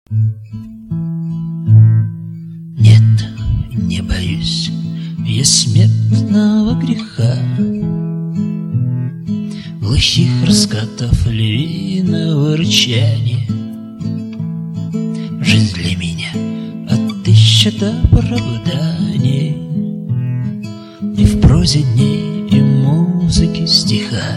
Нет, не боюсь я смертного греха, глухих раскатов львиного рычания. Жизнь для меня отыщет оправдание и в прозе дней, и музыке стиха.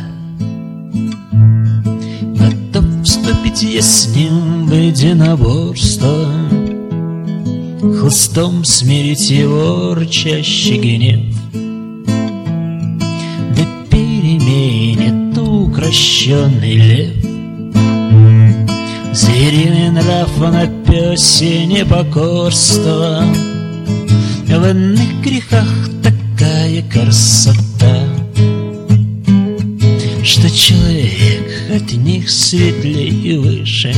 Готов вступить я с ним в единоборство, хлыстом смирить его рычащий гнев. Да переменит укращенный лев звериный нрав на пёсе непокорство. В иных грехах такая красота, что человек от них светлей и выше.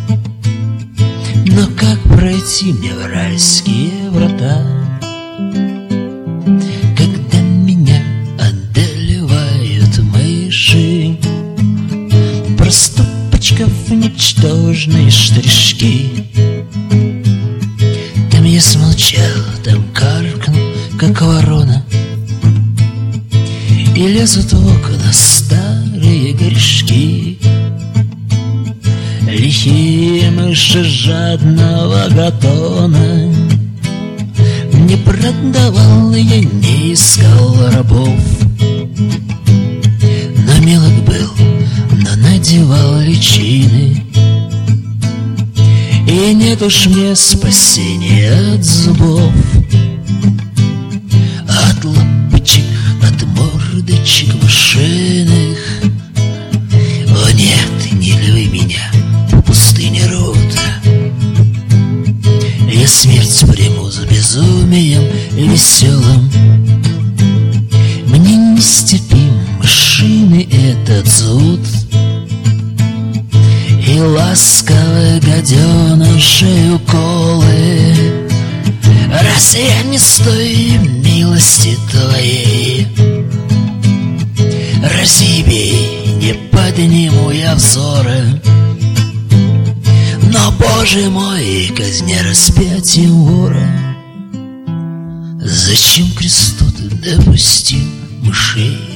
Но как пройти мне в райские врата, когда меня одолевают мыши, проступочков ничтожные штришки? Там я смолчал, там каркнул, как ворона, и лезут в окна старые грешки. Лихие мыши жадного гатона, не продавал я, не искал рабов, но мелок был, но надевал личины. И нет уж мне спасения от зубов, от лапочек, от мордочек мышиных. О нет, не львы меня по пустыне рода, я смерть приму за безумием веселым. Мне нестерпим мышиный этот зуд и ласковые гаденыши уколы. Раз я не стою милости твоей, разъебей, не подниму я взоры. Но, Боже мой, казня распятием вора, зачем кресту ты допустил мышей?